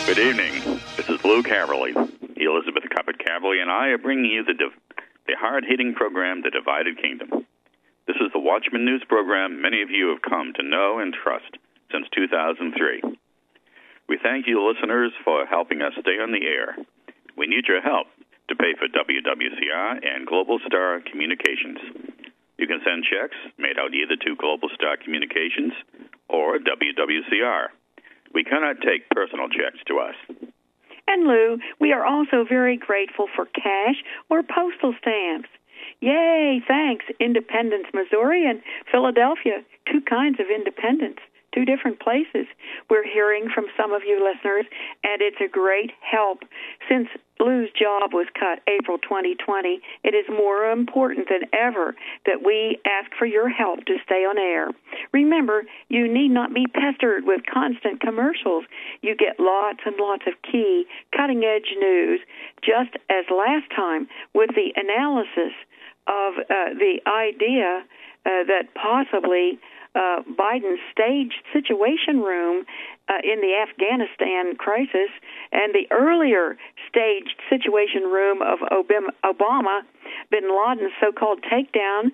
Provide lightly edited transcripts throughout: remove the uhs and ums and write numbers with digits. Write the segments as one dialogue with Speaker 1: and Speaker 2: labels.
Speaker 1: Good evening. This is Lou Caverly. Elizabeth Cuppet Caverly and I are bringing you the hard-hitting program, The Divided Kingdom. This is the Watchman News program many of you have come to know and trust since 2003. We thank you, listeners, for helping us stay on the air. We need your help to pay for WWCR and Global Star Communications. You can send checks made out either to Global Star Communications or WWCR. We cannot take personal checks to us.
Speaker 2: And Lou, we are also very grateful for cash or postal stamps. Yay, thanks, Independence, Missouri, and Philadelphia, two kinds of independence, two different places. We're hearing from some of you listeners, and it's a great help. Since Lou's job was cut April 2020, it is more important than ever that we ask for your help to stay on air. Remember, you need not be pestered with constant commercials. You get lots and lots of key, cutting-edge news, just as last time with the analysis of the idea that possibly Biden's staged situation room in the Afghanistan crisis and the earlier staged situation room of Obama, bin Laden's so-called takedown.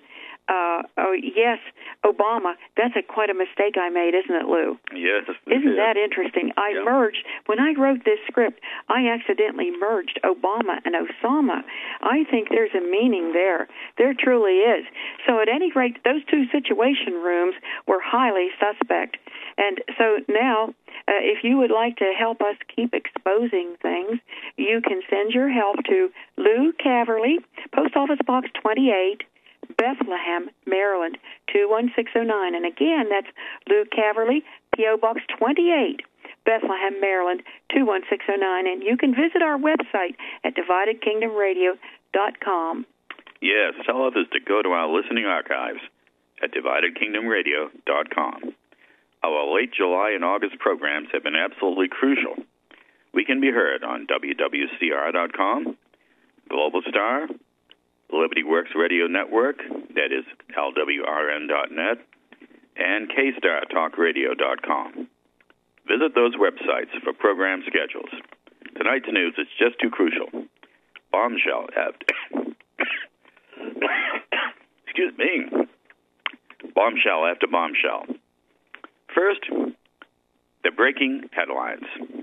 Speaker 2: Yes, Obama. That's quite a mistake I made, isn't it, Lou?
Speaker 1: Yes.
Speaker 2: Isn't that interesting? I merged, when I wrote this script, I accidentally merged Obama and Osama. I think there's a meaning there. There truly is. So at any rate, those two situation rooms were highly suspect. And so now, if you would like to help us keep exposing things, you can send your help to Lou Caverly, Post Office Box 28, Bethlehem, Maryland, 21609. And again, that's Lou Caverly, P.O. Box 28, Bethlehem, Maryland, 21609. And you can visit our website at dividedkingdomradio.com.
Speaker 1: Yes, tell others to go to our listening archives at dividedkingdomradio.com. Our late July and August programs have been absolutely crucial. We can be heard on WWCR.com, Global Star, Liberty Works Radio Network, that is LWRN.net, and KStarTalkRadio.com. Visit those websites for program schedules. Tonight's news is just too crucial. Bombshell Bombshell after bombshell. First, the breaking headlines.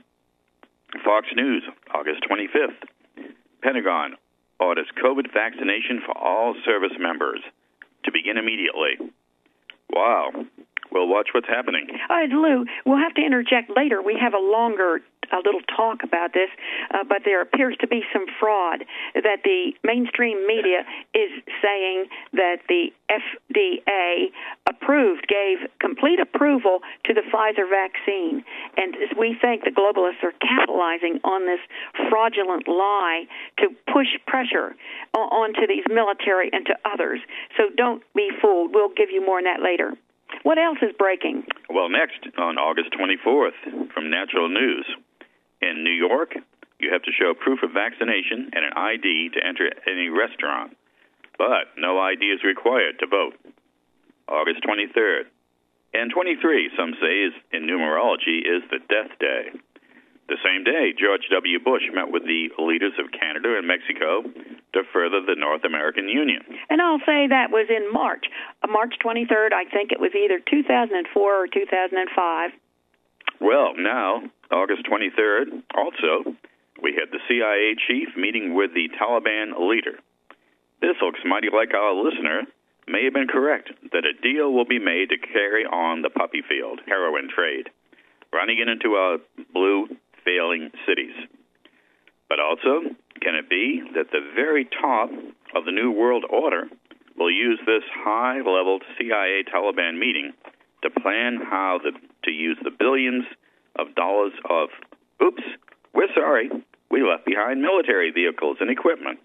Speaker 1: Fox News, August 25th. Pentagon orders COVID vaccination for all service members to begin immediately. Wow. We'll watch what's happening.
Speaker 2: Lou, we'll have to interject later. We have a little talk about this, but there appears to be some fraud that the mainstream media is saying that the FDA gave complete approval to the Pfizer vaccine. And we think the globalists are capitalizing on this fraudulent lie to push pressure onto these military and to others. So don't be fooled. We'll give you more on that later. What else is breaking?
Speaker 1: Well, next, on August 24th, from Natural News. In New York, you have to show proof of vaccination and an ID to enter any restaurant, but no ID is required to vote. August 23rd. And 23, some say, is in numerology, is the Death Day. The same day, George W. Bush met with the leaders of Canada and Mexico to further the North American Union.
Speaker 2: And I'll say that was in March. March 23rd, I think it was either 2004 or 2005.
Speaker 1: Well, now, August 23rd, also, we had the CIA chief meeting with the Taliban leader. This looks mighty like our listener may have been correct, that a deal will be made to carry on the poppy field heroin trade, running it into our blue failing cities. But also, can it be that the very top of the New World Order will use this high-level CIA-Taliban meeting to plan how to use the billions of dollars of, oops, we're sorry, we left behind military vehicles and equipment.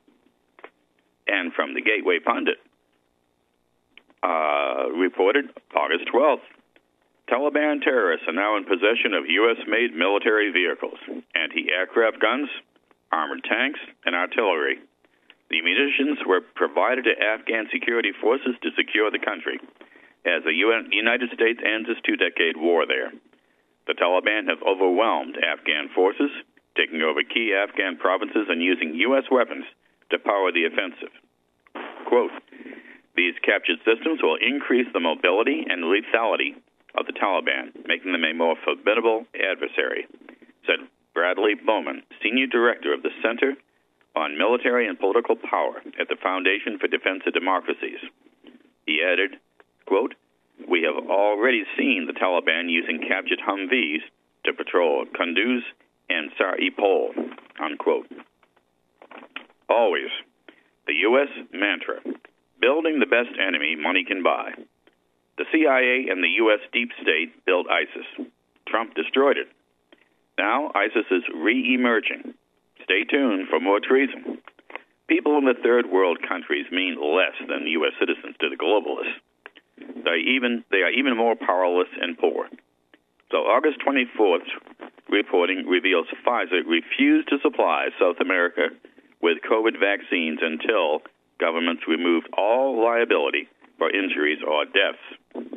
Speaker 1: And from the Gateway Pundit, reported August 12th, Taliban terrorists are now in possession of U.S.-made military vehicles, anti-aircraft guns, armored tanks, and artillery. The munitions were provided to Afghan security forces to secure the country as the United States ends its two-decade war there. The Taliban have overwhelmed Afghan forces, taking over key Afghan provinces and using U.S. weapons to power the offensive. Quote, these captured systems will increase the mobility and lethality of the Taliban, making them a more formidable adversary, said Bradley Bowman, Senior Director of the Center on Military and Political Power at the Foundation for Defense of Democracies. He added, quote, we have already seen the Taliban using captured Humvees to patrol Kunduz and Sar-e-Pol, unquote. Always, the U.S. mantra, building the best enemy money can buy. The CIA and the U.S. deep state built ISIS. Trump destroyed it. Now ISIS is re-emerging. Stay tuned for more treason. People in the third world countries mean less than U.S. citizens to the globalists. They are even more powerless and poor. So August 24th reporting reveals Pfizer refused to supply South America with COVID vaccines until governments removed all liability for injuries or deaths.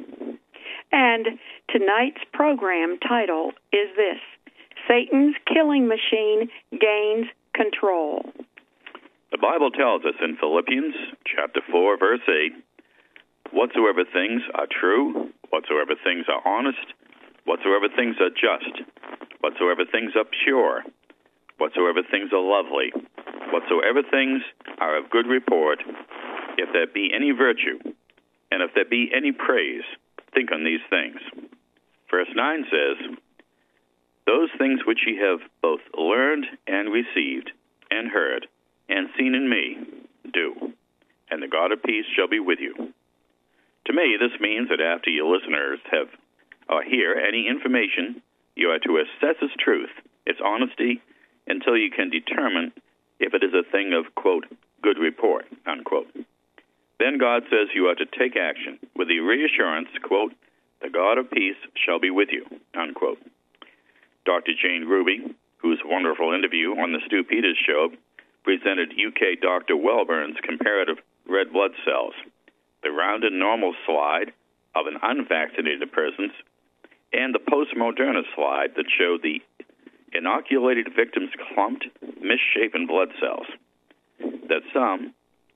Speaker 2: And tonight's program title is this: Satan's killing machine gains control.
Speaker 1: The Bible tells us in Philippians chapter 4, verse 8, whatsoever things are true, whatsoever things are honest, whatsoever things are just, whatsoever things are pure, whatsoever things are lovely, whatsoever things are of good report, if there be any virtue, and if there be any praise, think on these things. Verse 9 says, those things which ye have both learned and received and heard and seen in me, do, and the God of peace shall be with you. To me, this means that after your listeners have hear any information, you are to assess its truth, its honesty, until you can determine if it is a thing of, quote, good report, unquote. Then God says you are to take action with the reassurance, quote, the God of peace shall be with you, unquote. Dr. Jane Ruby, whose wonderful interview on the Stu Peters Show presented UK Dr. Welburn's comparative red blood cells, the rounded normal slide of an unvaccinated person, and the post-Moderna slide that showed the inoculated victim's clumped, misshapen blood cells. That some,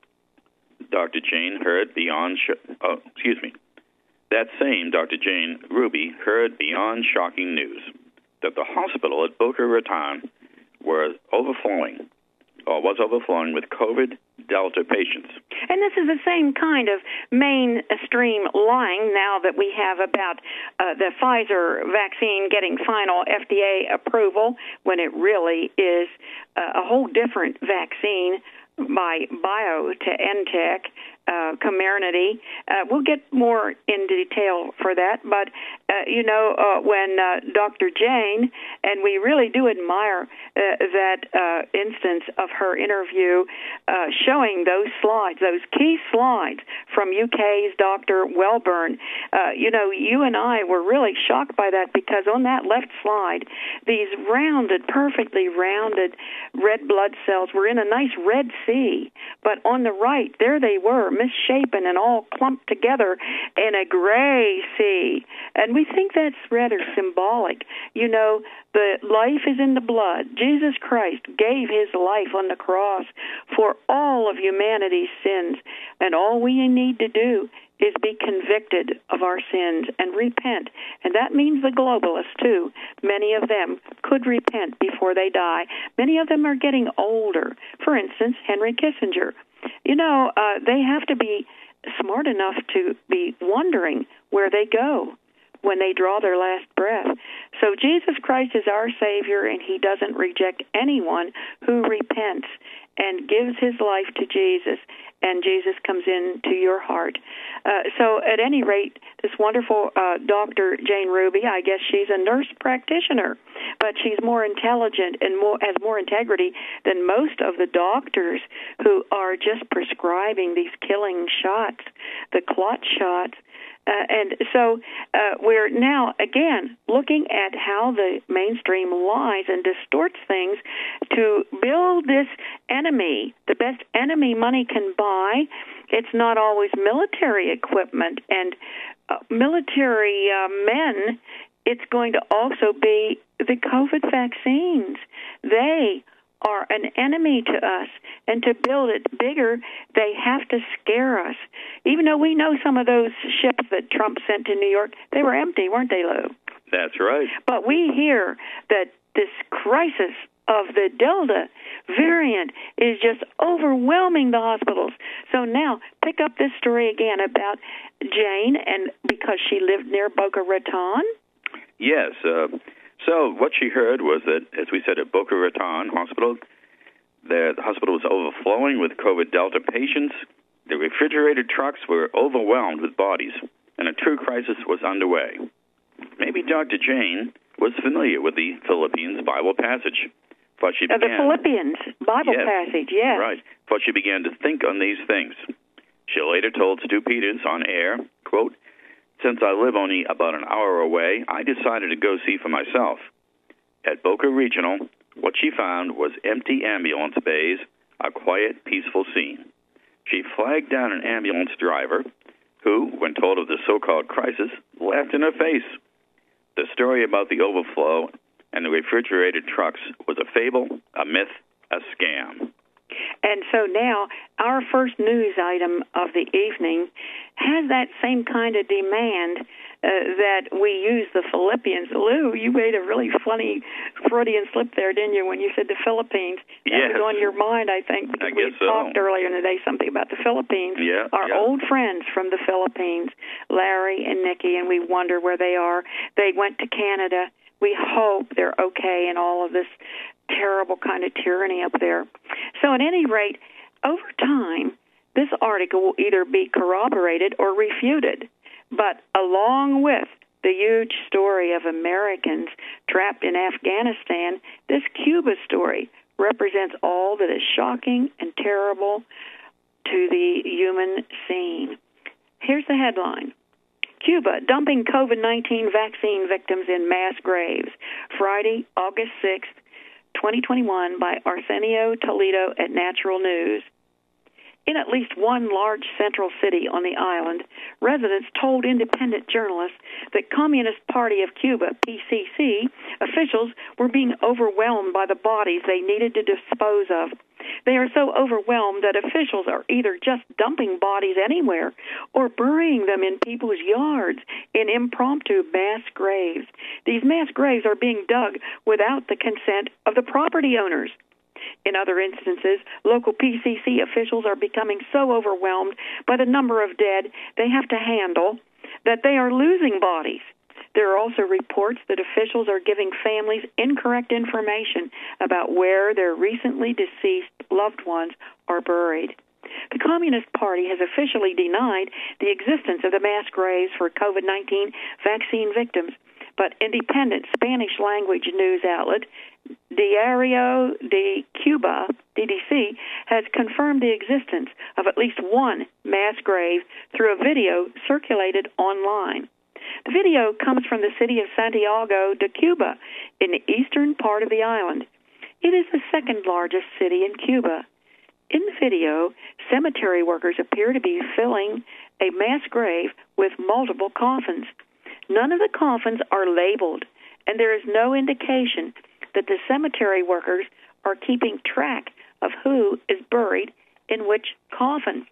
Speaker 1: Dr. Jane heard beyond, that same Dr. Jane Ruby heard beyond shocking news that the hospital at Boca Raton was overflowing with COVID Delta patients.
Speaker 2: And this is the same kind of mainstream lying now that we have about the Pfizer vaccine getting final FDA approval when it really is a whole different vaccine by BioNTech, Comirnaty. We'll get more in detail for that, but when Dr. Jane, and we really do admire that instance of her interview showing those slides, those key slides from UK's Dr. Welburn. You and I were really shocked by that because on that left slide, these perfectly rounded red blood cells were in a nice red sea, but on the right, there they were, misshapen and all clumped together in a gray sea. And we think that's rather symbolic. The life is in the blood. Jesus Christ gave his life on the cross for all of humanity's sins, and all we need to do is be convicted of our sins and repent. And that means the globalists, too. Many of them could repent before they die. Many of them are getting older. For instance, Henry Kissinger. They have to be smart enough to be wondering where they go when they draw their last breath. So Jesus Christ is our Savior, and he doesn't reject anyone who repents and gives his life to Jesus, and Jesus comes into your heart. So at any rate, this wonderful Dr. Jane Ruby, I guess she's a nurse practitioner, but she's more intelligent and has more integrity than most of the doctors who are just prescribing these killing shots, the clot shots. And so we're now, again, looking at how the mainstream lies and distorts things to build this enemy, the best enemy money can buy. It's not always military equipment, and military men it's going to also be the COVID vaccines. They are an enemy to us, and to build it bigger, they have to scare us. Even though we know some of those ships that Trump sent to New York, they were empty, weren't they, Lou?
Speaker 1: That's right.
Speaker 2: But we hear that this crisis of the Delta variant is just overwhelming the hospitals. So now, pick up this story again about Jane, and because she lived near Boca Raton.
Speaker 1: Yes. So what she heard was that, as we said, at Boca Raton Hospital, the hospital was overflowing with COVID Delta patients. The refrigerated trucks were overwhelmed with bodies, and a true crisis was underway. Maybe Dr. Jane was familiar with the Philippines Bible passage. The
Speaker 2: Philippians Bible passage, yes.
Speaker 1: Right. But she began to think on these things. She later told Stu Peters on air, quote, "Since I live only about an hour away, I decided to go see for myself. At Boca Regional, what she found was empty ambulance bays, a quiet, peaceful scene. She flagged down an ambulance driver who, when told of the so-called crisis, laughed in her face. The story about the overflow and the refrigerated trucks was a fable, a myth, a scam."
Speaker 2: And so now our first news item of the evening has that same kind of demand that we use the Philippians. Lou, you made a really funny Freudian slip there, didn't you, when you said the Philippines? That was on your mind, I think, because we talked earlier today something about the Philippines. Our old friends from the Philippines, Larry and Nikki, and we wonder where they are. They went to Canada. We hope they're okay in all of this terrible kind of tyranny up there. So at any rate, over time, this article will either be corroborated or refuted. But along with the huge story of Americans trapped in Afghanistan, this Cuba story represents all that is shocking and terrible to the human scene. Here's the headline. Cuba dumping COVID-19 vaccine victims in mass graves. Friday, August 6th, 2021, by Arsenio Toledo at Natural News. In at least one large central city on the island, residents told independent journalists that Communist Party of Cuba, PCC, officials were being overwhelmed by the bodies they needed to dispose of. They are so overwhelmed that officials are either just dumping bodies anywhere or burying them in people's yards in impromptu mass graves. These mass graves are being dug without the consent of the property owners. In other instances, local PCC officials are becoming so overwhelmed by the number of dead they have to handle that they are losing bodies. There are also reports that officials are giving families incorrect information about where their recently deceased loved ones are buried. The Communist Party has officially denied the existence of the mass graves for COVID-19 vaccine victims, but independent Spanish-language news outlet Diario de Cuba, DDC, has confirmed the existence of at least one mass grave through a video circulated online. The video comes from the city of Santiago de Cuba in the eastern part of the island. It is the second largest city in Cuba. In the video, cemetery workers appear to be filling a mass grave with multiple coffins. None of the coffins are labeled, and there is no indication that the cemetery workers are keeping track of who is buried in which coffin.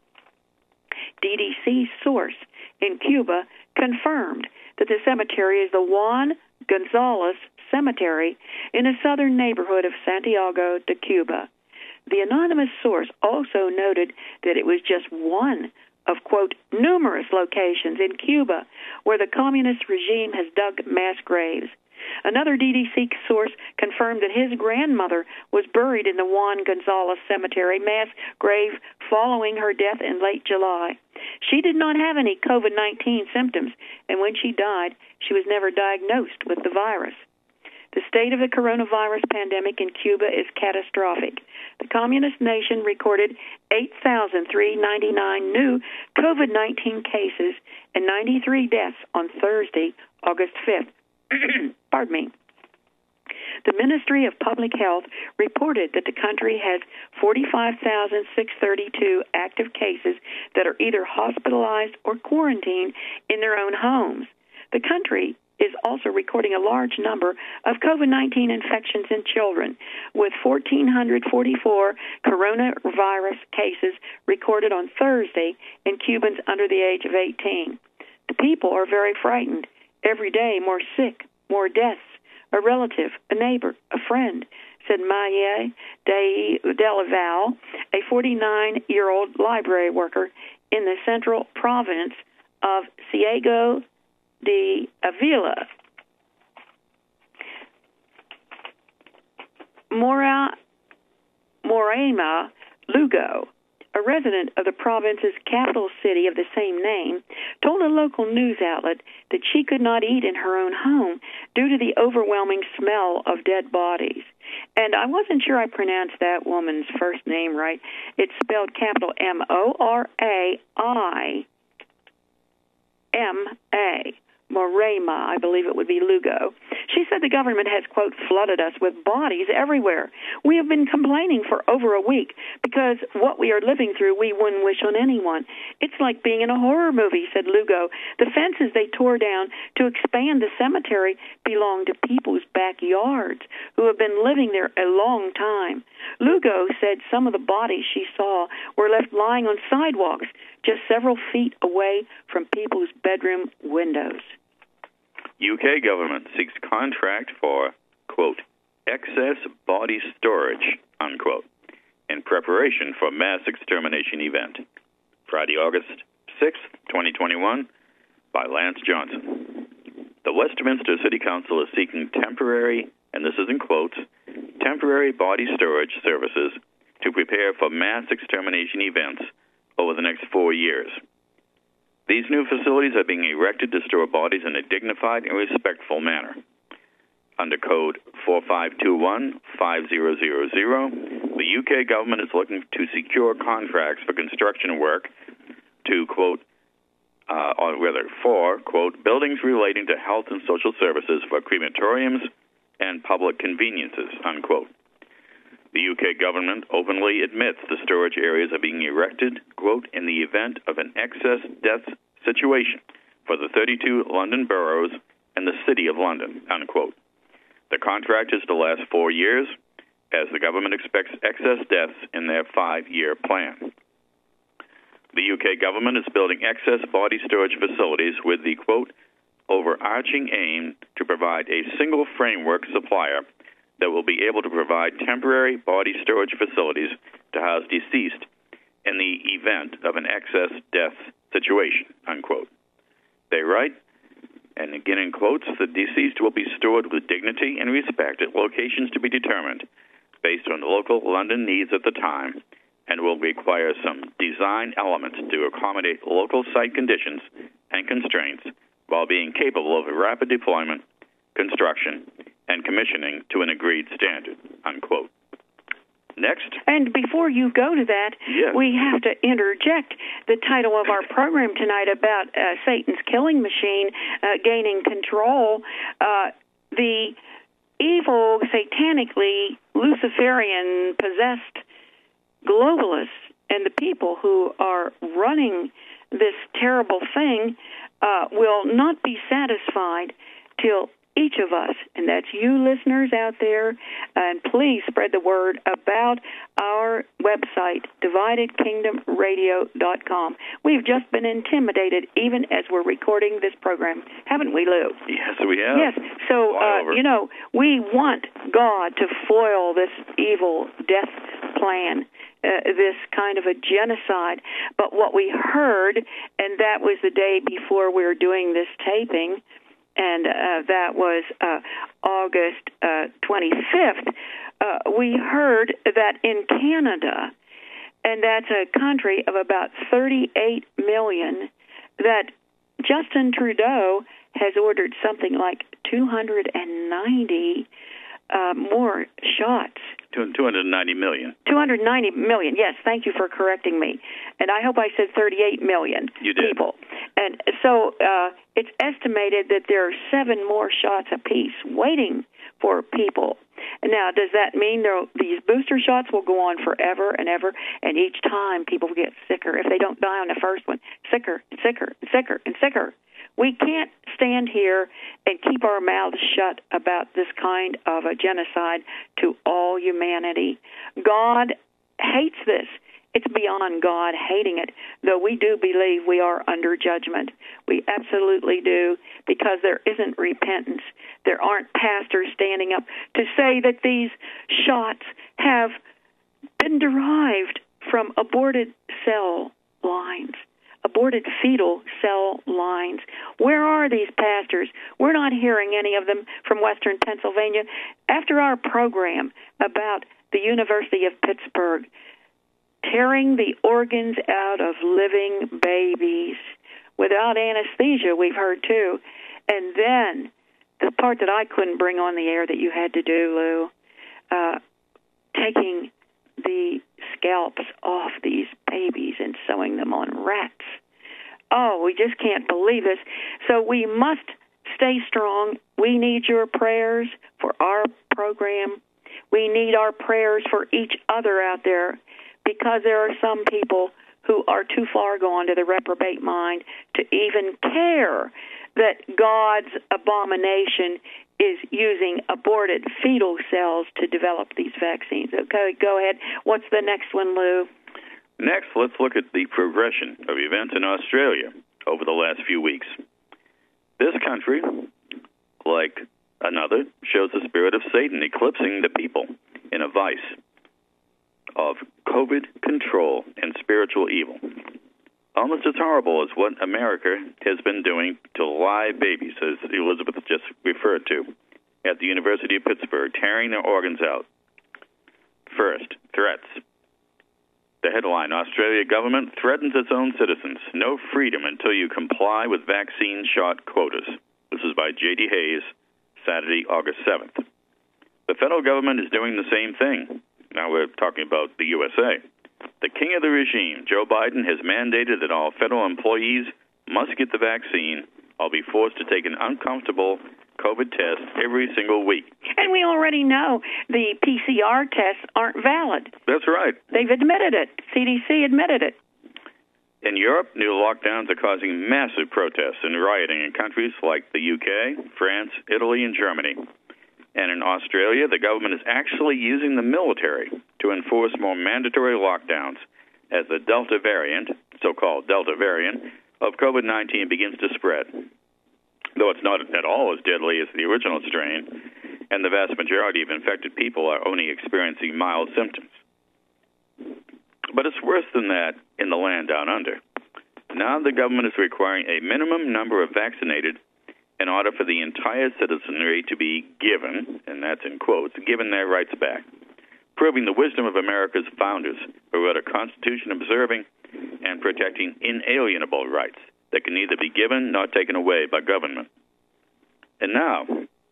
Speaker 2: DDC source in Cuba confirmed that the cemetery is the Juan Gonzalez Cemetery in a southern neighborhood of Santiago de Cuba. The anonymous source also noted that it was just one of, quote, numerous locations in Cuba where the communist regime has dug mass graves. Another DDC source confirmed that his grandmother was buried in the Juan Gonzalez Cemetery mass grave following her death in late July. She did not have any COVID-19 symptoms, and when she died, she was never diagnosed with the virus. The state of the coronavirus pandemic in Cuba is catastrophic. The communist nation recorded 8,399 new COVID-19 cases and 93 deaths on Thursday, August 5th. Pardon me. The Ministry of Public Health reported that the country has 45,632 active cases that are either hospitalized or quarantined in their own homes. The country is also recording a large number of COVID-19 infections in children, with 1,444 coronavirus cases recorded on Thursday in Cubans under the age of 18. The people are very frightened. Every day, more sick, more deaths. A relative, a neighbor, a friend, said Maya Delaval, a 49-year-old library worker in the central province of Ciego de Avila. Moraima Lugo, a resident of the province's capital city of the same name, told a local news outlet that she could not eat in her own home due to the overwhelming smell of dead bodies. And I wasn't sure I pronounced that woman's first name right. It's spelled capital M-O-R-A-I-M-A. Moraima, I believe it would be Lugo. She said the government has, quote, flooded us with bodies everywhere. We have been complaining for over a week because what we are living through we wouldn't wish on anyone. It's like being in a horror movie, said Lugo. The fences they tore down to expand the cemetery belong to people's backyards who have been living there a long time. Lugo said some of the bodies she saw were left lying on sidewalks just several feet away from people's bedroom windows.
Speaker 1: UK government seeks contract for, quote, excess body storage, unquote, in preparation for mass extermination event. Friday, August 6th, 2021, by Lance Johnson. The Westminster City Council is seeking temporary, and this is in quotes, temporary body storage services to prepare for mass extermination events over the next 4 years. These new facilities are being erected to store bodies in a dignified and respectful manner. Under code 4521-5000, the UK government is looking to secure contracts for construction work to, quote, for, quote, buildings relating to health and social services for crematoriums and public conveniences, unquote. The UK government openly admits the storage areas are being erected, quote, in the event of an excess death situation for the 32 London boroughs and the City of London, unquote. The contract is to last 4 years, as the government expects excess deaths in their 5-year plan. The UK government is building excess body storage facilities with the, quote, overarching aim to provide a single framework supplier that will be able to provide temporary body storage facilities to house deceased in the event of an excess death situation, unquote. They write, and again in quotes, the deceased will be stored with dignity and respect at locations to be determined based on the local London needs at the time and will require some design elements to accommodate local site conditions and constraints while being capable of rapid deployment, construction, and commissioning to an agreed standard, unquote. Next.
Speaker 2: And before you go to that,
Speaker 1: yes,
Speaker 2: we have to interject the title of our program tonight about Satan's killing machine gaining control. The evil, satanically, Luciferian, possessed globalists and the people who are running this terrible thing will not be satisfied till each of us, and that's you listeners out there, and please spread the word about our website, dividedkingdomradio.com. We've just been intimidated even as we're recording this program, haven't we, Lou?
Speaker 1: Yes, we have.
Speaker 2: Yes, so, we want God to foil this evil death plan, this kind of a genocide. But what we heard, and that was the day before we were doing this taping, and that was August 25th, we heard that in Canada, and that's a country of about 38 million, that Justin Trudeau has ordered something like 290 more shots.
Speaker 1: 290 million.
Speaker 2: 290 million, yes, thank you for correcting me. And I hope I said 38 million people. And so it's estimated that there are 7 more shots apiece waiting for people. Now, does that mean these booster shots will go on forever and ever, and each time people get sicker? If they don't die on the first one, sicker, sicker, sicker, and sicker. We can't stand here and keep our mouths shut about this kind of a genocide to all humanity. God hates this. It's beyond God hating it, though we do believe we are under judgment. We absolutely do, because there isn't repentance. There aren't pastors standing up to say that these shots have been derived from aborted cell lines, aborted fetal cell lines. Where are these pastors? We're not hearing any of them from Western Pennsylvania. After our program about the University of Pittsburgh tearing the organs out of living babies without anesthesia, we've heard too. And then the part that I couldn't bring on the air that you had to do, Lou, taking the scalps off these babies and sewing them on rats. Oh, we just can't believe this. So we must stay strong. We need your prayers for our program. We need our prayers for each other out there, because there are some people who are too far gone to the reprobate mind to even care that God's abomination is using aborted fetal cells to develop these vaccines. Okay, go ahead. What's the next one, Lou?
Speaker 1: Next, let's look at the progression of events in Australia over the last few weeks. This country, like another, shows the spirit of Satan eclipsing the people in a vice of COVID control and spiritual evil. Almost as horrible as what America has been doing to live babies, as Elizabeth just referred to, at the University of Pittsburgh, tearing their organs out. First, threats. The headline, Australia government threatens its own citizens. No freedom until you comply with vaccine shot quotas. This is by J.D. Hayes, Saturday, August 7th. The federal government is doing the same thing. Now we're talking about the USA. The king of the regime, Joe Biden, has mandated that all federal employees must get the vaccine or be forced to take an uncomfortable COVID test every single week.
Speaker 2: And we already know the PCR tests aren't valid.
Speaker 1: That's right.
Speaker 2: They've admitted it. CDC admitted it.
Speaker 1: In Europe, new lockdowns are causing massive protests and rioting in countries like the UK, France, Italy, and Germany. And in Australia, the government is actually using the military to enforce more mandatory lockdowns as the Delta variant, so-called Delta variant, of COVID-19 begins to spread. Though it's not at all as deadly as the original strain, and the vast majority of infected people are only experiencing mild symptoms. But it's worse than that in the land down under. Now the government is requiring a minimum number of vaccinated in order for the entire citizenry to be given, and that's in quotes, given their rights back, proving the wisdom of America's founders, who wrote a constitution observing and protecting inalienable rights that can neither be given nor taken away by government. And now,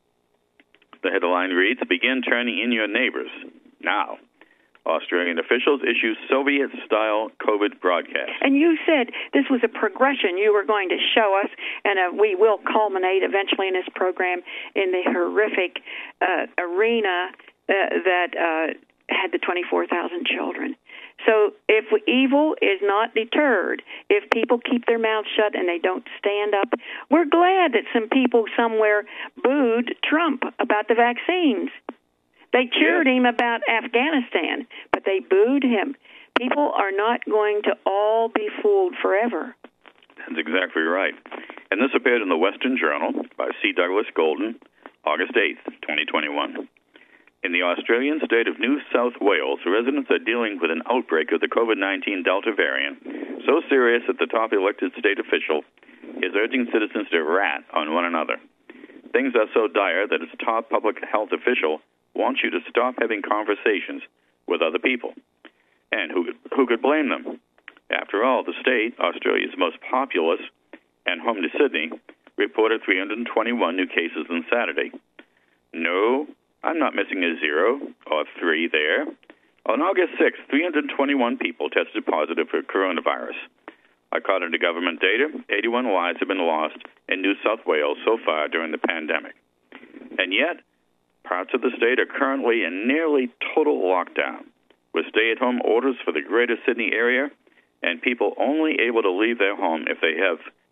Speaker 1: the headline reads, begin turning in your neighbors. Now, Australian officials issue Soviet-style COVID broadcast.
Speaker 2: And you said this was a progression you were going to show us, and we will culminate eventually in this program in the horrific arena that had the 24,000 children. So if evil is not deterred, if people keep their mouths shut and they don't stand up, we're glad that some people somewhere booed Trump about the vaccines. They cheered him about Afghanistan, but they booed him. People are not going to all be fooled forever.
Speaker 1: That's exactly right. And this appeared in the Western Journal by C. Douglas Golden, August 8th, 2021. In the Australian state of New South Wales, residents are dealing with an outbreak of the COVID-19 Delta variant, so serious that the top elected state official is urging citizens to rat on one another. Things are so dire that its top public health official wants you to stop having conversations with other people. And who could blame them? After all, the state, Australia's most populous and home to Sydney, reported 321 new cases on Saturday. No, I'm not missing a 0 or 3 there. On August 6th, 321 people tested positive for coronavirus. According to government data, 81 lives have been lost in New South Wales so far during the pandemic. And yet, parts of the state are currently in nearly total lockdown, with stay-at-home orders for the greater Sydney area and people only able to leave their home if they have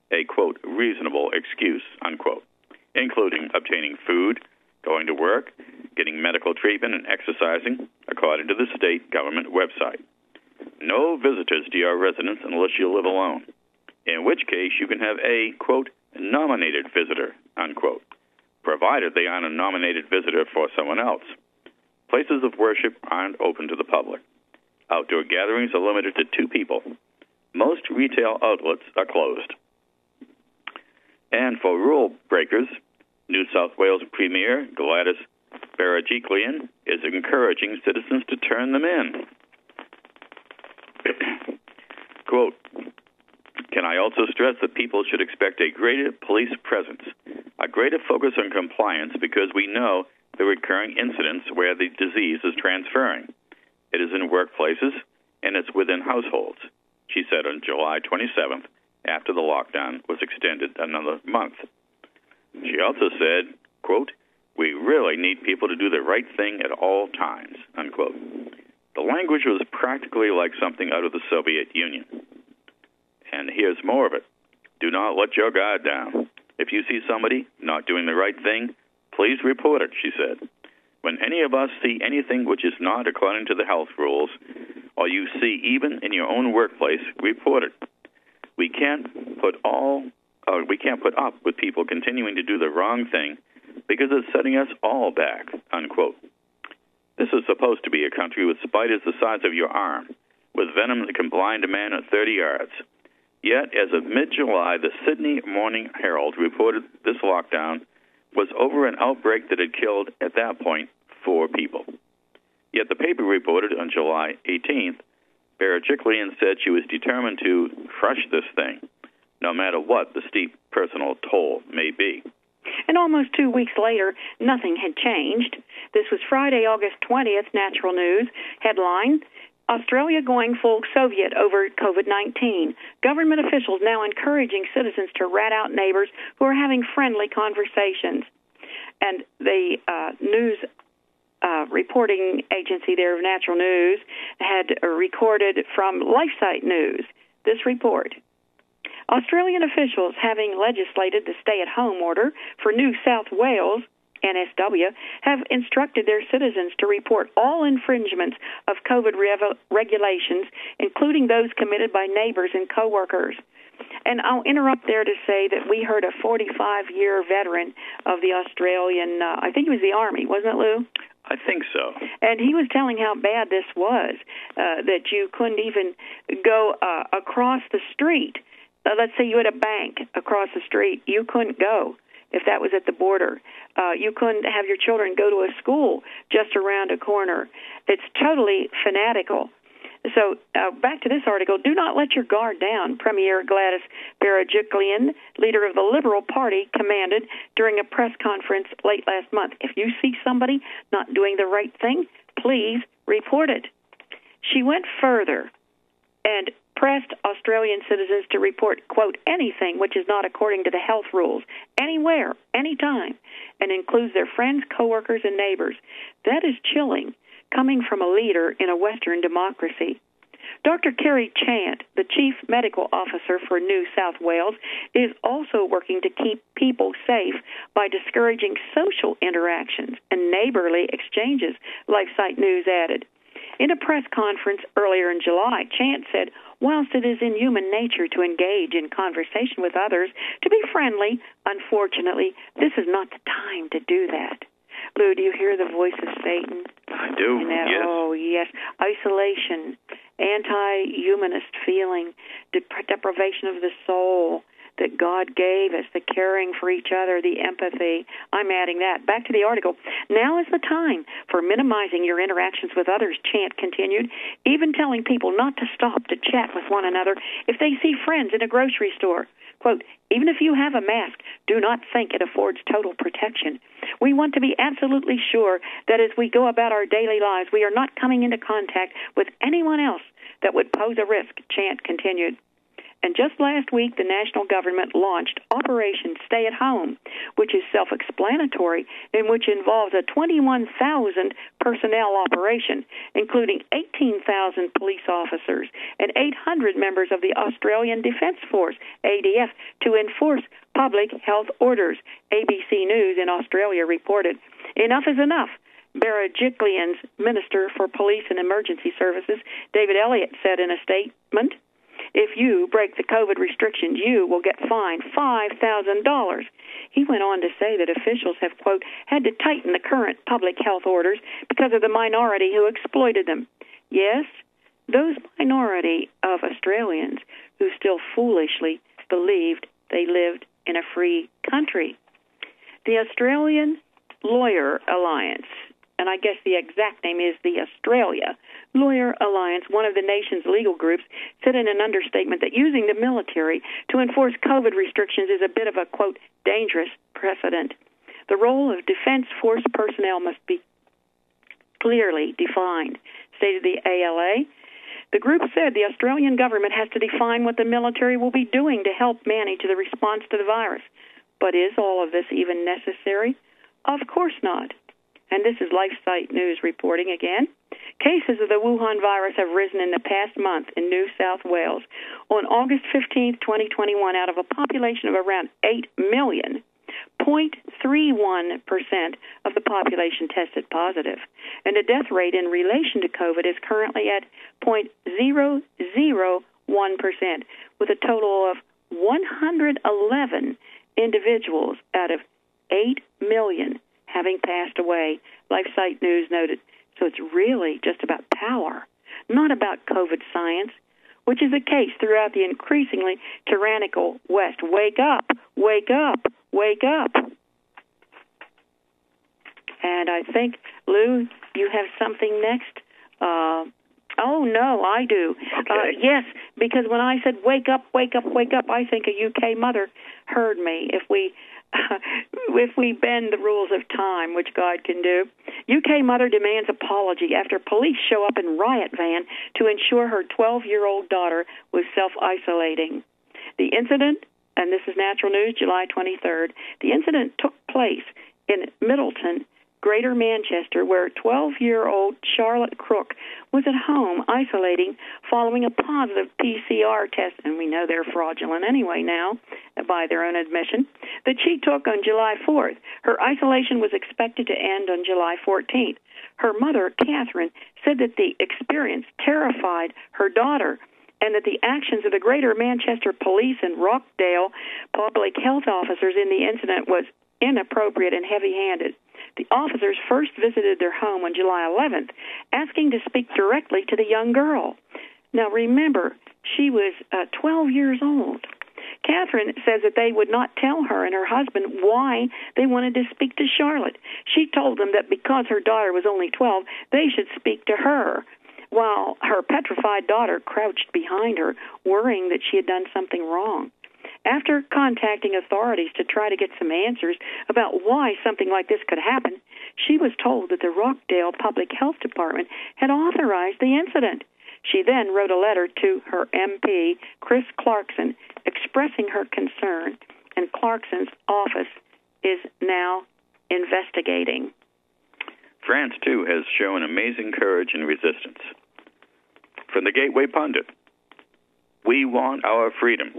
Speaker 1: a, quote, reasonable excuse, unquote, including obtaining food, going to work, getting medical treatment, and exercising, according to the state government website. No visitors to your residence unless you live alone, in which case you can have a, quote, nominated visitor, unquote, provided they aren't a nominated visitor for someone else. Places of worship aren't open to the public. Outdoor gatherings are limited to 2 people. Most retail outlets are closed. And for rule breakers, New South Wales Premier Gladys Berejiklian is encouraging citizens to turn them in. Quote, can I also stress that people should expect a greater police presence, a greater focus on compliance, because we know the recurring incidents where the disease is transferring. It is in workplaces, and it's within households, she said on July 27th, after the lockdown was extended another month. She also said, quote, we really need people to do the right thing at all times, unquote. The language was practically like something out of the Soviet Union. And here's more of it. Do not let your guard down. If you see somebody not doing the right thing, please report it, she said. When any of us see anything which is not according to the health rules, or you see even in your own workplace, report it. We can't put up with people continuing to do the wrong thing because it's setting us all back, unquote. This is supposed to be a country with spiders the size of your arm, with venom that can blind a man at 30 yards. Yet, as of mid-July, the Sydney Morning Herald reported this lockdown was over an outbreak that had killed, at that point, 4 people. Yet the paper reported on July 18th, Berejiklian said she was determined to crush this thing, no matter what the steep personal toll may be.
Speaker 2: And almost 2 weeks later, nothing had changed. This was Friday, August 20th, Natural News. Headline, Australia going full Soviet over COVID-19. Government officials now encouraging citizens to rat out neighbors who are having friendly conversations. And the news reporting agency there of Natural News had recorded from LifeSite News this report. Australian officials, having legislated the stay-at-home order for New South Wales, NSW, have instructed their citizens to report all infringements of COVID regulations, including those committed by neighbors and coworkers. And I'll interrupt there to say that we heard a 45-year veteran of the Australian, I think it was the Army, wasn't it, Lou?
Speaker 1: I think so.
Speaker 2: And he was telling how bad this was, that you couldn't even go across the street. Let's say you had a bank across the street. You couldn't go if that was at the border. You couldn't have your children go to a school just around a corner. It's totally fanatical. So back to this article. Do not let your guard down, Premier Gladys Berejiklian, leader of the Liberal Party, commanded during a press conference late last month. If you see somebody not doing the right thing, please report it. She went further and pressed Australian citizens to report, quote, anything which is not according to the health rules, anywhere, anytime, and includes their friends, coworkers, and neighbors. That is chilling, coming from a leader in a Western democracy. Dr. Kerry Chant, the Chief Medical Officer for New South Wales, is also working to keep people safe by discouraging social interactions and neighborly exchanges, LifeSite News added. In a press conference earlier in July, Chant said, whilst it is in human nature to engage in conversation with others, to be friendly, unfortunately, this is not the time to do that. Lou, do you hear the voice of Satan?
Speaker 1: I do, yes.
Speaker 2: Oh, yes. Isolation, anti-humanist feeling, deprivation of the soul that God gave us, the caring for each other, the empathy. I'm adding that. Back to the article. Now is the time for minimizing your interactions with others, Chant continued, even telling people not to stop to chat with one another if they see friends in a grocery store. Quote, even if you have a mask, do not think it affords total protection. We want to be absolutely sure that as we go about our daily lives, we are not coming into contact with anyone else that would pose a risk, Chant continued. And just last week, the national government launched Operation Stay at Home, which is self-explanatory and which involves a 21,000 personnel operation, including 18,000 police officers and 800 members of the Australian Defence Force, ADF, to enforce public health orders, ABC News in Australia reported. Enough is enough. Berejiklian's Minister for Police and Emergency Services, David Elliott, said in a statement, "If you break the COVID restrictions, you will get fined $5,000. He went on to say that officials have, quote, had to tighten the current public health orders because of the minority who exploited them. Yes, those minority of Australians who still foolishly believed they lived in a free country." The Australian Lawyer Alliance, and I guess the exact name is the Australia Lawyer Alliance, one of the nation's legal groups, said in an understatement that using the military to enforce COVID restrictions is a bit of a, quote, dangerous precedent. The role of Defense Force personnel must be clearly defined, stated the ALA. The group said the Australian government has to define what the military will be doing to help manage the response to the virus. But is all of this even necessary? Of course not. And this is LifeSite News reporting again. Cases of the Wuhan virus have risen in the past month in New South Wales. On August 15, 2021, out of a population of around 8 million, 0.31% of the population tested positive. And the death rate in relation to COVID is currently at 0.001%, with a total of 111 individuals out of 8 million having passed away, LifeSite News noted. So it's really just about power, not about COVID science, which is the case throughout the increasingly tyrannical West. Wake up, wake up, wake up. And I think, Lou, you have something next. Oh, no, I do.
Speaker 1: Okay.
Speaker 2: Yes, because when I said wake up, wake up, wake up, I think a UK mother heard me. If we bend the rules of time, which God can do. UK mother demands apology after police show up in riot van to ensure her 12-year-old daughter was self-isolating. The incident, and this is Natural News, July 23rd, the incident took place in Middleton, Greater Manchester, where 12-year-old Charlotte Crook was at home isolating following a positive PCR test, and we know they're fraudulent anyway now, by their own admission, that she took on July 4th. Her isolation was expected to end on July 14th. Her mother, Catherine, said that the experience terrified her daughter and that the actions of the Greater Manchester Police and Rockdale public health officers in the incident was inappropriate and heavy-handed. The officers first visited their home on July 11th, asking to speak directly to the young girl. Now, remember, she was 12 years old. Catherine says that they would not tell her and her husband why they wanted to speak to Charlotte. She told them that because her daughter was only 12, they should speak to her, while her petrified daughter crouched behind her, worrying that she had done something wrong. After contacting authorities to try to get some answers about why something like this could happen, she was told that the Rockdale Public Health Department had authorized the incident. She then wrote a letter to her MP, Chris Clarkson, expressing her concern, and Clarkson's office is now investigating.
Speaker 1: France, too, has shown amazing courage and resistance. From the Gateway Pundit, we want our freedom.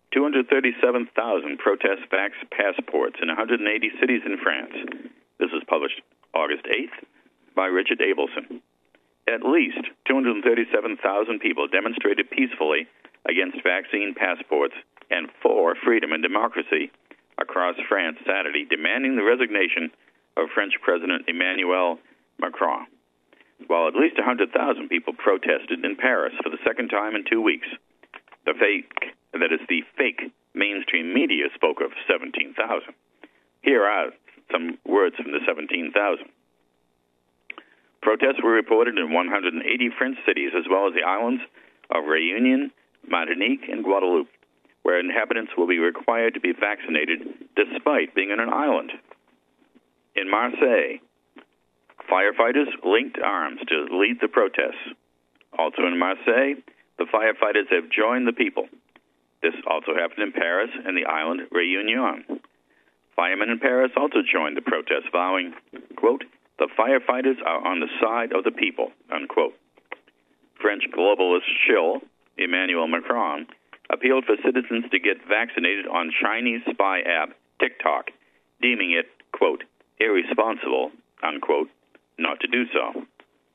Speaker 1: 237,000 protest vax passports in 180 cities in France. This was published August 8th by Richard Abelson. At least 237,000 people demonstrated peacefully against vaccine passports and for freedom and democracy across France Saturday, demanding the resignation of French President Emmanuel Macron, while at least 100,000 people protested in Paris for the second time in 2 weeks. The fake mainstream media spoke of 17,000. Here are some words from the 17,000. Protests were reported in 180 French cities, as well as the islands of Réunion, Martinique, and Guadeloupe, where inhabitants will be required to be vaccinated despite being on an island. In Marseille, firefighters linked arms to lead the protests. Also in Marseille, the firefighters have joined the people. This also happened in Paris and the island Réunion. Firemen in Paris also joined the protest, vowing, quote, "The firefighters are on the side of the people," unquote. French globalist shill Emmanuel Macron appealed for citizens to get vaccinated on Chinese spy app TikTok, deeming it, quote, "irresponsible," unquote, not to do so.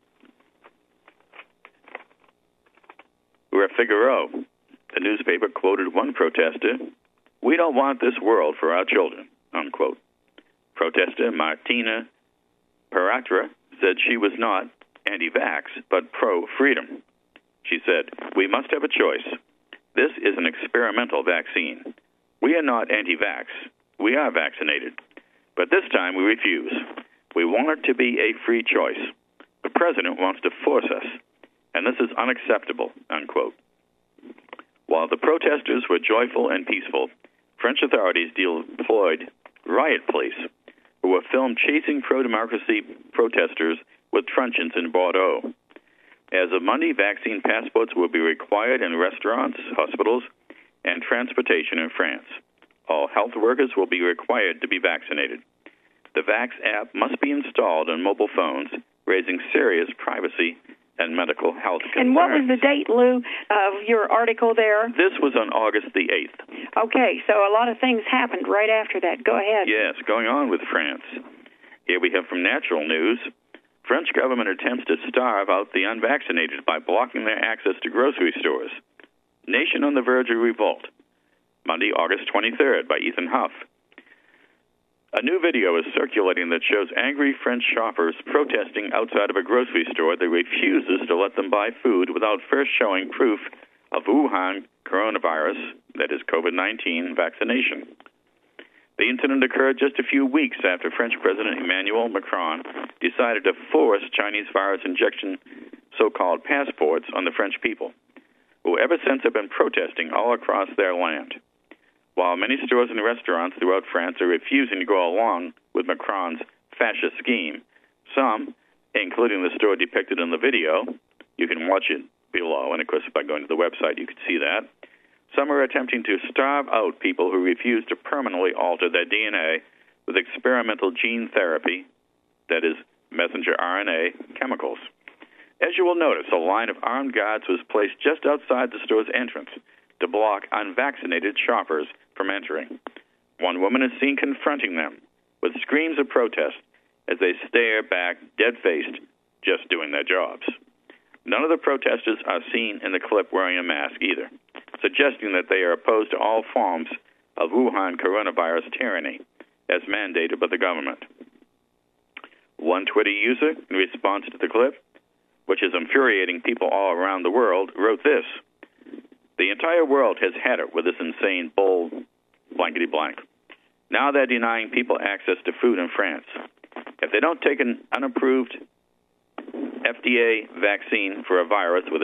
Speaker 1: Le Figaro, the newspaper, quoted one protester, "We don't want this world for our children," unquote. Protester Martina Paratra said she was not anti-vax, but pro-freedom. She said, "We must have a choice. This is an experimental vaccine. We are not anti-vax. We are vaccinated. But this time we refuse. We want it to be a free choice. The president wants to force us, and this is unacceptable," unquote. While the protesters were joyful and peaceful, French authorities deployed riot police who were filmed chasing pro-democracy protesters with truncheons in Bordeaux. As of Monday, vaccine passports will be required in restaurants, hospitals, and transportation in France. All health workers will be required to be vaccinated. The Vax app must be installed on mobile phones, raising serious privacy and medical health concerns.
Speaker 2: And what was the date, Lou, of your article there?
Speaker 1: This was on August the 8th.
Speaker 2: Okay, so a lot of things happened right after that. Go ahead.
Speaker 1: Yes, going on with France. Here we have from Natural News. French government attempts to starve out the unvaccinated by blocking their access to grocery stores. Nation on the verge of revolt. Monday, August 23rd, by Ethan Huff. A new video is circulating that shows angry French shoppers protesting outside of a grocery store that refuses to let them buy food without first showing proof of Wuhan coronavirus, that is COVID-19, vaccination. The incident occurred just a few weeks after French President Emmanuel Macron decided to force Chinese virus injection so-called passports on the French people, who ever since have been protesting all across their land. While many stores and restaurants throughout France are refusing to go along with Macron's fascist scheme, some, including the store depicted in the video, you can watch it below, and of course by going to the website you can see that, some are attempting to starve out people who refuse to permanently alter their DNA with experimental gene therapy, that is, messenger RNA chemicals. As you will notice, a line of armed guards was placed just outside the store's entrance to block unvaccinated shoppers from entering. One woman is seen confronting them with screams of protest as they stare back dead-faced, just doing their jobs. None of the protesters are seen in the clip wearing a mask either, suggesting that they are opposed to all forms of Wuhan coronavirus tyranny, as mandated by the government. One Twitter user, in response to the clip, which is infuriating people all around the world, wrote this: "The entire world has had it with this insane bull blankety-blank. Now they're denying people access to food in France. If they don't take an unapproved FDA vaccine for a virus with a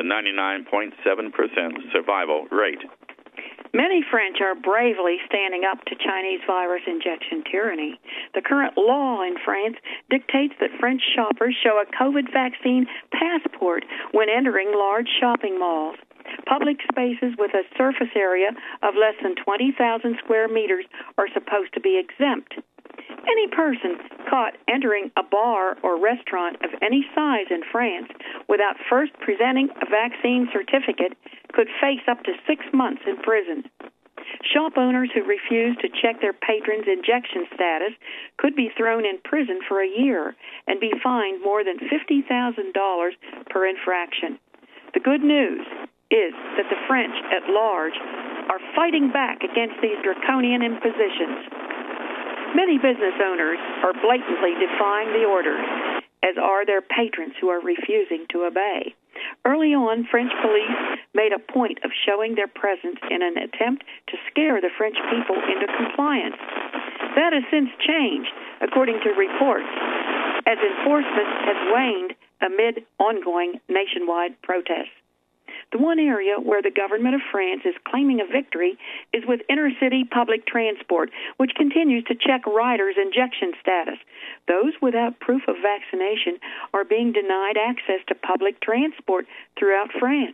Speaker 1: 99.7% survival rate."
Speaker 2: Many French are bravely standing up to Chinese virus injection tyranny. The current law in France dictates that French shoppers show a COVID vaccine passport when entering large shopping malls. Public spaces with a surface area of less than 20,000 square meters are supposed to be exempt. Any person caught entering a bar or restaurant of any size in France without first presenting a vaccine certificate could face up to 6 months in prison. Shop owners who refuse to check their patrons' injection status could be thrown in prison for a year and be fined more than $50,000 per infraction. The good news is that the French at large are fighting back against these draconian impositions. Many business owners are blatantly defying the orders, as are their patrons who are refusing to obey. Early on, French police made a point of showing their presence in an attempt to scare the French people into compliance. That has since changed, according to reports, as enforcement has waned amid ongoing nationwide protests. The one area where the government of France is claiming a victory is with inner-city public transport, which continues to check riders' injection status. Those without proof of vaccination are being denied access to public transport throughout France.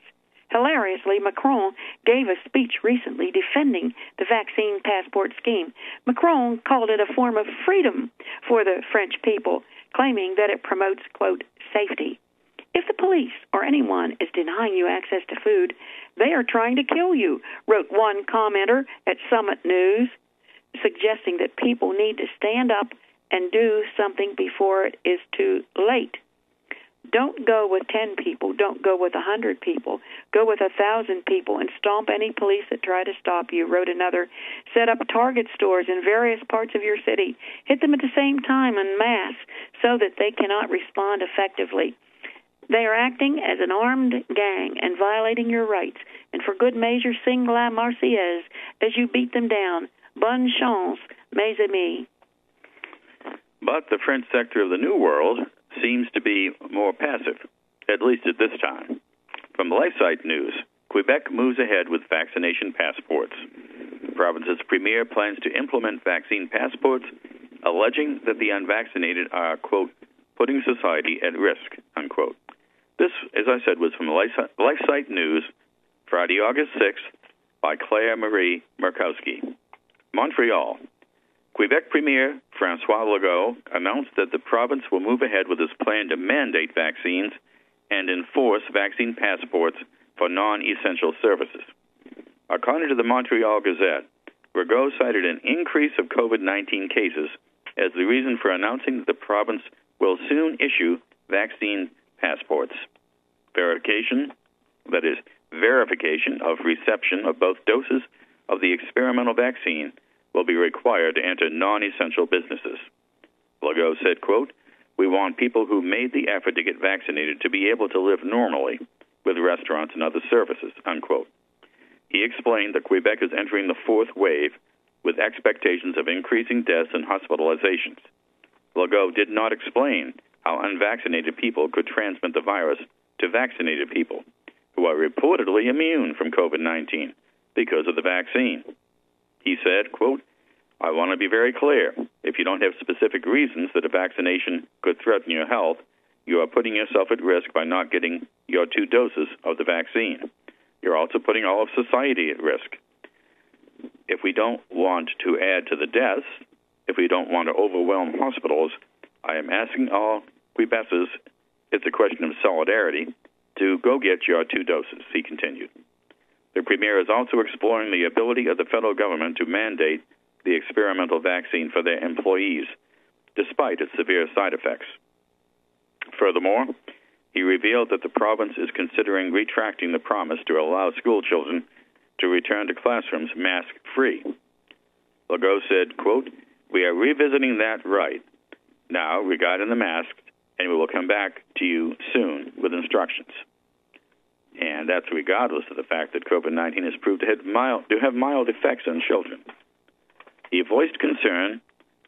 Speaker 2: Hilariously, Macron gave a speech recently defending the vaccine passport scheme. Macron called it a form of freedom for the French people, claiming that it promotes, quote, safety. If the police or anyone is denying you access to food, they are trying to kill you, wrote one commenter at Summit News, suggesting that people need to stand up and do something before it is too late. Don't go with 10 people. Don't go with 100 people. Go with 1,000 people and stomp any police that try to stop you, wrote another. Set up Target stores in various parts of your city. Hit them at the same time en masse so that they cannot respond effectively. They are acting as an armed gang and violating your rights. And for good measure, sing La Marseillaise as you beat them down. Bonne chance, mes amis.
Speaker 1: But the French sector of the New World seems to be more passive, at least at this time. From the LifeSite News, Quebec moves ahead with vaccination passports. The province's premier plans to implement vaccine passports, alleging that the unvaccinated are, quote, putting society at risk, unquote. This, as I said, was from the LifeSite News, Friday, August 6th, by Claire Marie Murkowski. Montreal. Quebec Premier François Legault announced that the province will move ahead with its plan to mandate vaccines and enforce vaccine passports for non-essential services. According to the Montreal Gazette, Legault cited an increase of COVID-19 cases as the reason for announcing that the province will soon issue vaccine passports. Verification of reception of both doses of the experimental vaccine will be required to enter non-essential businesses. Legault said, quote, we want people who made the effort to get vaccinated to be able to live normally with restaurants and other services, unquote. He explained that Quebec is entering the fourth wave with expectations of increasing deaths and hospitalizations. Legault did not explain how unvaccinated people could transmit the virus to vaccinated people who are reportedly immune from COVID-19 because of the vaccine. He said, quote, I want to be very clear. If you don't have specific reasons that a vaccination could threaten your health, you are putting yourself at risk by not getting your 2 doses of the vaccine. You're also putting all of society at risk. If we don't want to add to the deaths, if we don't want to overwhelm hospitals, I am asking all Quebecers, it's a question of solidarity, to go get your 2 doses, he continued. The Premier is also exploring the ability of the federal government to mandate the experimental vaccine for their employees, despite its severe side effects. Furthermore, he revealed that the province is considering retracting the promise to allow school children to return to classrooms mask-free. Legault said, quote, we are revisiting that right now regarding the masks, and we will come back to you soon with instructions. And that's regardless of the fact that COVID-19 has proved to have mild effects on children. He voiced concern,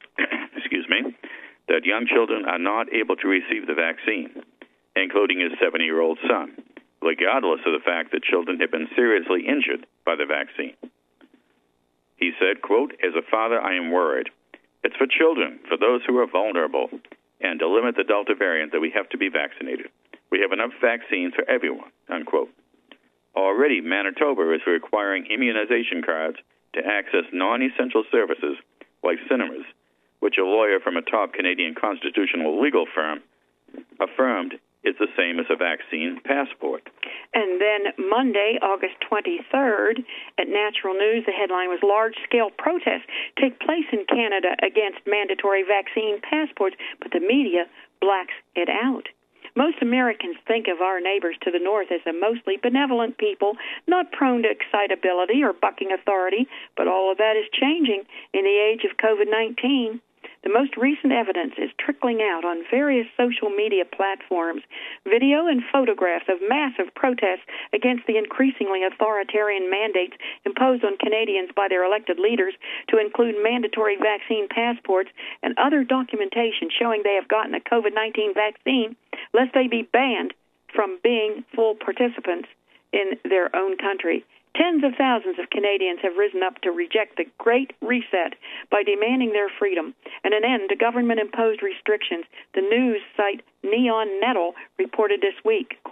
Speaker 1: that young children are not able to receive the vaccine, including his 70-year-old son, regardless of the fact that children have been seriously injured by the vaccine. He said, quote, as a father, I am worried. It's for children, for those who are vulnerable, and to limit the Delta variant that we have to be vaccinated. We have enough vaccines for everyone, unquote. Already, Manitoba is requiring immunization cards to access non-essential services like cinemas, which a lawyer from a top Canadian constitutional legal firm affirmed is the same as a vaccine passport.
Speaker 2: And then Monday, August 23rd, at Natural News, the headline was large-scale protests take place in Canada against mandatory vaccine passports, but the media blacks it out. Most Americans think of our neighbors to the north as a mostly benevolent people, not prone to excitability or bucking authority, but all of that is changing in the age of COVID-19. The most recent evidence is trickling out on various social media platforms. Video and photographs of massive protests against the increasingly authoritarian mandates imposed on Canadians by their elected leaders to include mandatory vaccine passports and other documentation showing they have gotten a COVID-19 vaccine, lest they be banned from being full participants in their own country. Tens of thousands of Canadians have risen up to reject the Great Reset by demanding their freedom and an end to government-imposed restrictions. The news site Neon Nettle reported this week, quote,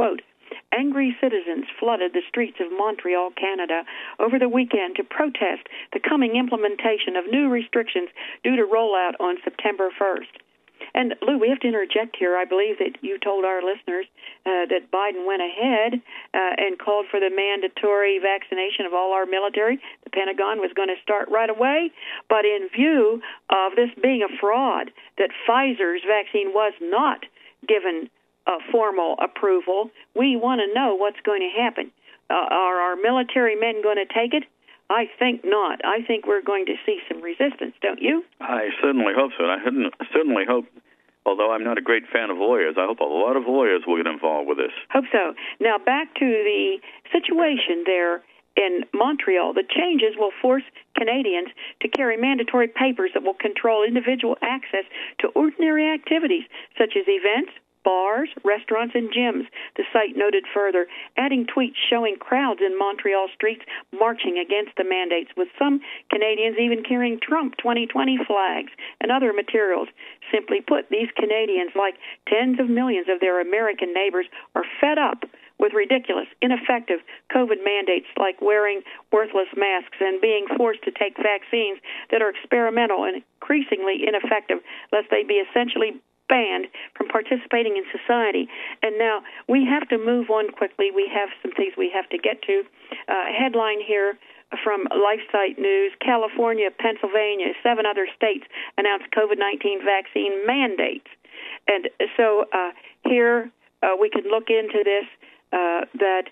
Speaker 2: angry citizens flooded the streets of Montreal, Canada, over the weekend to protest the coming implementation of new restrictions due to rollout on September 1st. And, Lou, we have to interject here. I believe that you told our listeners that Biden went ahead and called for the mandatory vaccination of all our military. The Pentagon was going to start right away. But in view of this being a fraud, that Pfizer's vaccine was not given formal approval, we want to know what's going to happen. Are our military men going to take it? I think not. I think we're going to see some resistance, don't you?
Speaker 1: I certainly hope so. And I certainly hope, although I'm not a great fan of lawyers, I hope a lot of lawyers will get involved with this.
Speaker 2: Hope so. Now, back to the situation there in Montreal. The changes will force Canadians to carry mandatory papers that will control individual access to ordinary activities, such as events, bars, restaurants, and gyms, the site noted further, adding tweets showing crowds in Montreal streets marching against the mandates, with some Canadians even carrying Trump 2020 flags and other materials. Simply put, these Canadians, like tens of millions of their American neighbors, are fed up with ridiculous, ineffective COVID mandates like wearing worthless masks and being forced to take vaccines that are experimental and increasingly ineffective, lest they be essentially banned from participating in society. And now we have to move on quickly. We have some things we have to get to. Headline here from LifeSite News: California, Pennsylvania, 7 other states announced COVID-19 vaccine mandates. And so here we can look into this, that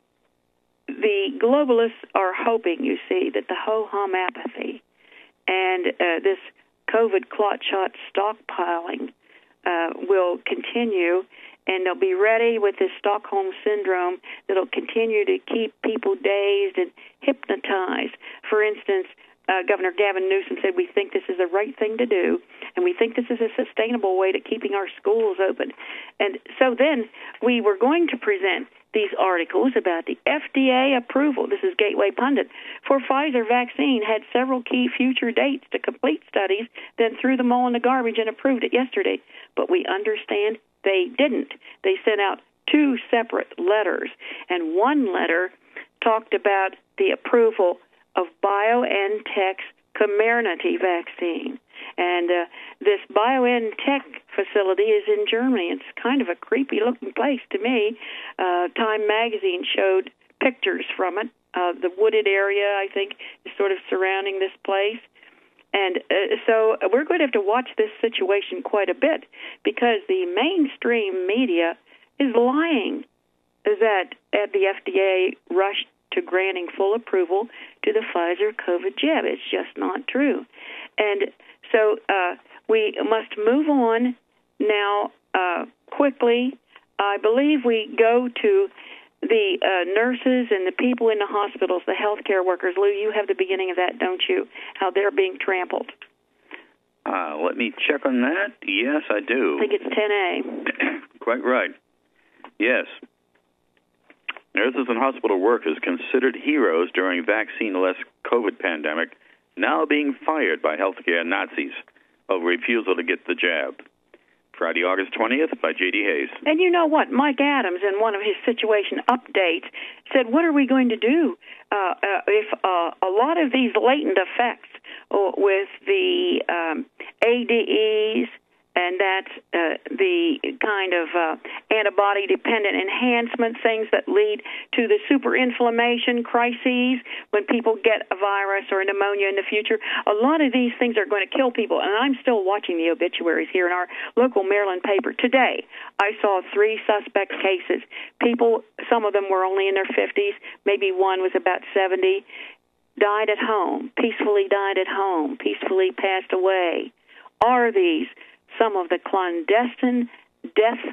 Speaker 2: the globalists are hoping, you see, that the ho-hum apathy and this COVID clot shot stockpiling will continue, and they'll be ready with this Stockholm syndrome that'll continue to keep people dazed and hypnotized. For instance, Governor Gavin Newsom said, we think this is the right thing to do, and we think this is a sustainable way to keeping our schools open. And so then we were going to present these articles about the FDA approval. This is Gateway Pundit. For Pfizer vaccine had several key future dates to complete studies, then threw them all in the garbage and approved it yesterday. But we understand they didn't. They sent out 2 separate letters, and one letter talked about the approval of BioNTech's Comirnaty vaccine. And this BioNTech facility is in Germany. It's kind of a creepy-looking place to me. Time magazine showed pictures from it. The wooded area, I think, is sort of surrounding this place. And so we're going to have to watch this situation quite a bit, because the mainstream media is lying that the FDA rushed to granting full approval to the Pfizer COVID jab. It's just not true. And so we must move on now quickly. I believe we go to the nurses and the people in the hospitals, the healthcare workers. Lou, you have the beginning of that, don't you? How they're being trampled.
Speaker 1: Let me check on that. Yes, I do.
Speaker 2: I think it's 10A.
Speaker 1: Quite right. Yes. Nurses and hospital workers considered heroes during vaccine-less COVID pandemic, now being fired by healthcare Nazis over refusal to get the jab. Friday, August 20th, by J.D. Hayes.
Speaker 2: And you know what? Mike Adams, in one of his situation updates, said, what are we going to do if a lot of these latent effects with the ADEs, and that's the kind of antibody-dependent enhancement, things that lead to the superinflammation crises when people get a virus or a pneumonia in the future. A lot of these things are going to kill people, and I'm still watching the obituaries here in our local Maryland paper. Today, I saw 3 suspect cases. People, some of them were only in their 50s, maybe one was about 70, died at home, peacefully died at home, peacefully passed away. Are these some of the clandestine death,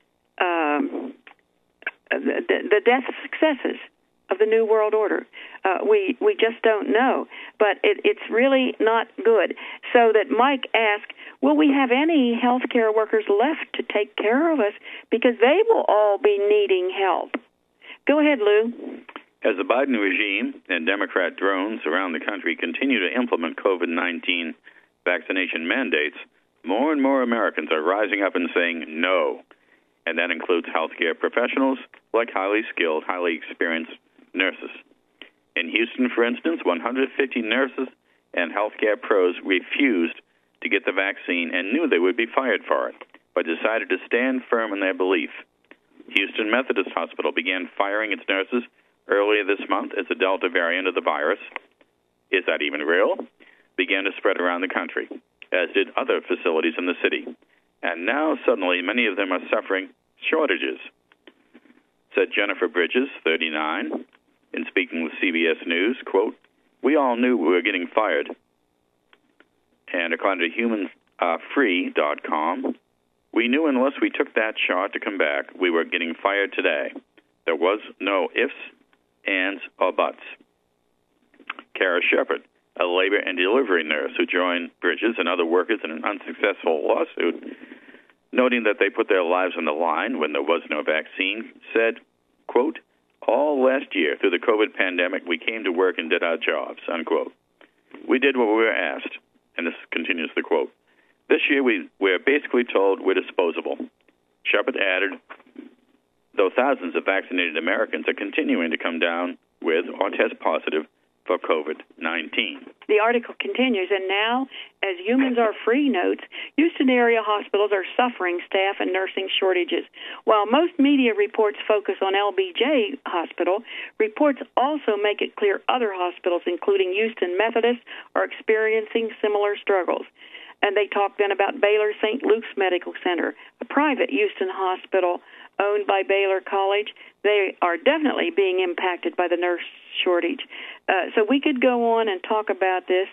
Speaker 2: the death successes of the New World Order? We just don't know, but it's really not good. So that Mike asked, will we have any healthcare workers left to take care of us, because they will all be needing help? Go ahead, Lou.
Speaker 1: As the Biden regime and Democrat drones around the country continue to implement COVID-19 vaccination mandates, more and more Americans are rising up and saying no. and that includes healthcare professionals like highly skilled, highly experienced nurses. In Houston, for instance, 150 nurses and healthcare pros refused to get the vaccine and knew they would be fired for it, but decided to stand firm in their belief. Houston Methodist Hospital began firing its nurses earlier this month as the Delta variant of the virus, is that even real?, began to spread around the country, as did other facilities in the city. And now, suddenly, many of them are suffering shortages, said Jennifer Bridges, 39, in speaking with CBS News, quote, "We all knew we were getting fired." And according to HumanFree.com, "We knew unless we took that shot to come back, we were getting fired today. There was no ifs, ands, or buts." Kara Shepard, a labor and delivery nurse who joined Bridges and other workers in an unsuccessful lawsuit, noting that they put their lives on the line when there was no vaccine, said, quote, "All last year through the COVID pandemic, we came to work and did our jobs," unquote. "We did what we were asked," and this continues the quote. "This year we're basically told we're disposable." Shepard added, though thousands of vaccinated Americans are continuing to come down with or test positive for COVID-19.
Speaker 2: The article continues, and now, as Humans Are Free notes, Houston area hospitals are suffering staff and nursing shortages. While most media reports focus on LBJ Hospital, reports also make it clear other hospitals, including Houston Methodist, are experiencing similar struggles. And they talk then about Baylor St. Luke's Medical Center, a private Houston hospital owned by Baylor College. They are definitely being impacted by the nurse shortage. So we could go on and talk about this,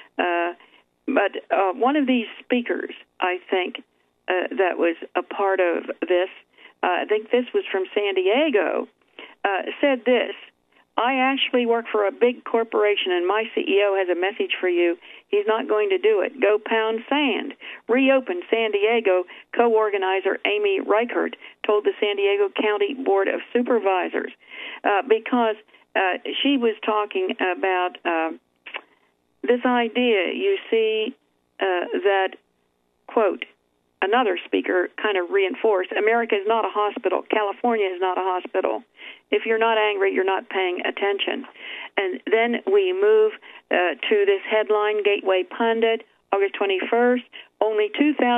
Speaker 2: but one of these speakers, I think, that was a part of this, I think this was from San Diego, said this: "I actually work for a big corporation, and my CEO has a message for you. He's not going to do it. Go pound sand." Reopen San Diego co-organizer Amy Reichert told the San Diego County Board of Supervisors, because she was talking about this idea, you see, that, quote, another speaker kind of reinforced, "America is not a hospital. California is not a hospital. If you're not angry, you're not paying attention." And then we move to this headline, Gateway Pundit, August 21st, only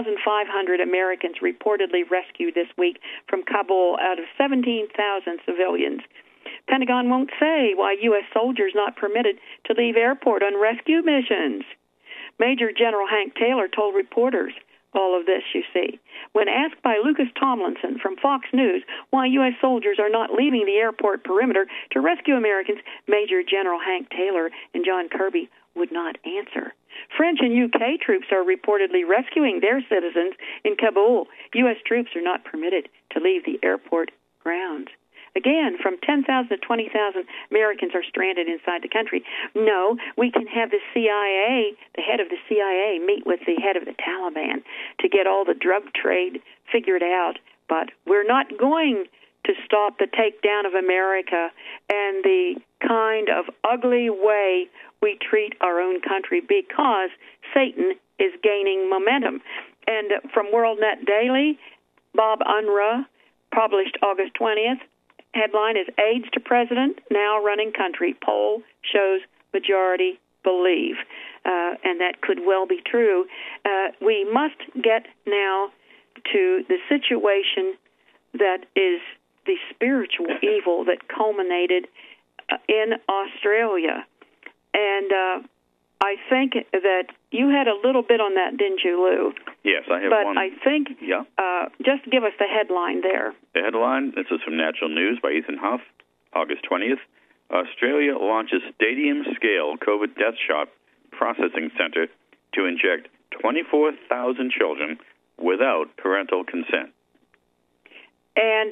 Speaker 2: 2,500 Americans reportedly rescued this week from Kabul out of 17,000 civilians. Pentagon won't say why U.S. soldiers not permitted to leave airport on rescue missions. Major General Hank Taylor told reporters all of this, you see. When asked by Lucas Tomlinson from Fox News why U.S. soldiers are not leaving the airport perimeter to rescue Americans, Major General Hank Taylor and John Kirby would not answer. French and U.K. troops are reportedly rescuing their citizens in Kabul. U.S. troops are not permitted to leave the airport grounds. Again, from 10,000 to 20,000 Americans are stranded inside the country. No, we can have the CIA, the head of the CIA, meet with the head of the Taliban to get all the drug trade figured out. But we're not going to stop the takedown of America and the kind of ugly way we treat our own country, because Satan is gaining momentum. And from WorldNet Daily, Bob Unruh, published August 20th, headline is "AIDS to President, Now Running Country. Poll Shows Majority Believe." And that could well be true. We must get now to the situation that is the spiritual evil that culminated in Australia. And I think that you had a little bit on that, didn't you, Lou?
Speaker 1: Yes, I have
Speaker 2: but
Speaker 1: one.
Speaker 2: But I think, just give us the headline there.
Speaker 1: The headline, this is from Natural News by Ethan Huff, August 20th. Australia launches stadium-scale COVID death shot processing center to inject 24,000 children without parental consent.
Speaker 2: And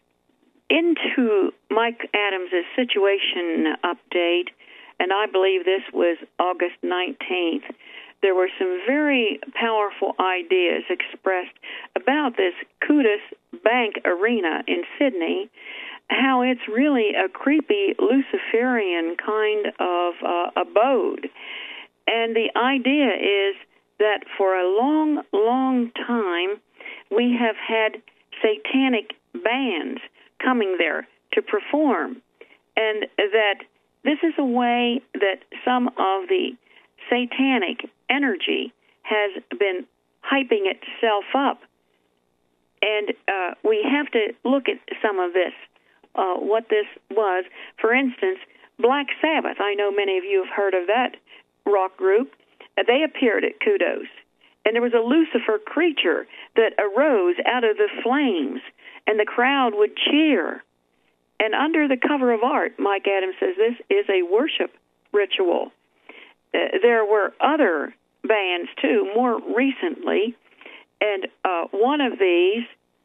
Speaker 2: into Mike Adams' situation update, and I believe this was August 19th, there were some very powerful ideas expressed about this Qudus Bank Arena in Sydney, how it's really a creepy Luciferian kind of abode. And the idea is that for a long, long time, we have had satanic bands coming there to perform, and that this is a way that some of the satanic energy has been hyping itself up. And we have to look at some of this, what this was. For instance, Black Sabbath. I know many of you have heard of that rock group. They appeared at Kudos. And there was a Lucifer creature that arose out of the flames, and the crowd would cheer. And under the cover of art, Mike Adams says this is a worship ritual. There were other bands, too, more recently. And one of these,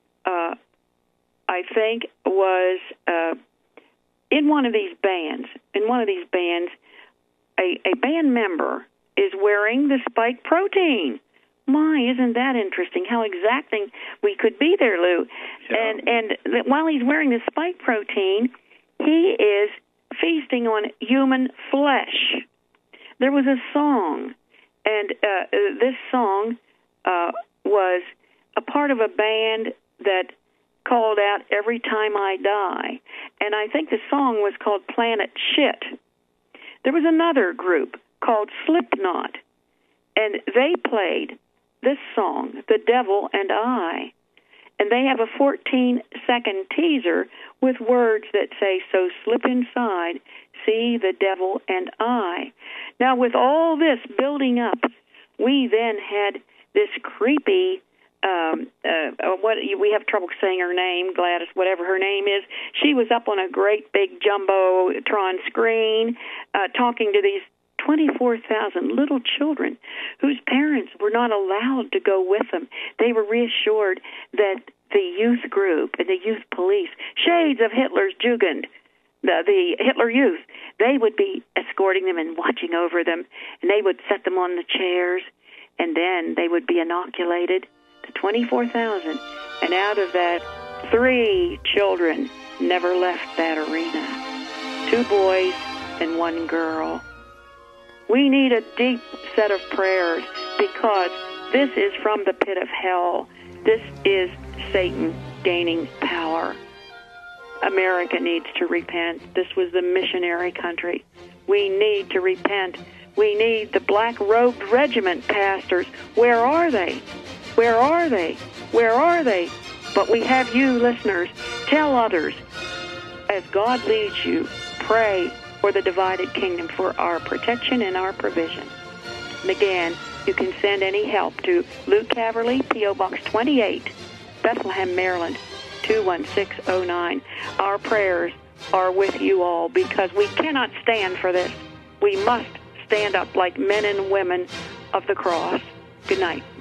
Speaker 2: I think, was in one of these bands. In one of these bands, a band member is wearing the spike protein. My, isn't that interesting? How exacting we could be there, Lou. Yeah. And while he's wearing the spike protein, he is feasting on human flesh. There was a song, and this song was a part of a band that called out Every Time I Die. And I think the song was called Planet Shit. There was another group called Slipknot, and they played this song, The Devil and I. And they have a 14-second teaser with words that say, so slip inside, see the devil and I. Now, with all this building up, we then had this creepy, we have trouble saying her name, Gladys, whatever her name is. She was up on a great big jumbotron screen talking to these 24,000 little children whose parents were not allowed to go with them. They were reassured that the youth group and the youth police, shades of Hitler's Jugend, the Hitler Youth, they would be escorting them and watching over them, and they would set them on the chairs, and then they would be inoculated, the 24,000. And out of that, 3 children never left that arena. 2 boys and 1 girl. We need a deep set of prayers because this is from the pit of hell. This is Satan gaining power. America needs to repent. This was the missionary country. We need to repent. We need the black-robed regiment pastors. Where are they? Where are they? Where are they? But we have you, listeners. Tell others. As God leads you, pray for the divided kingdom, for our protection and our provision. And again, you can send any help to Lou Caverly, P.O. Box 28, Bethlehem, Maryland, 21609. Our prayers are with you all because we cannot stand for this. We must stand up like men and women of the cross. Good night.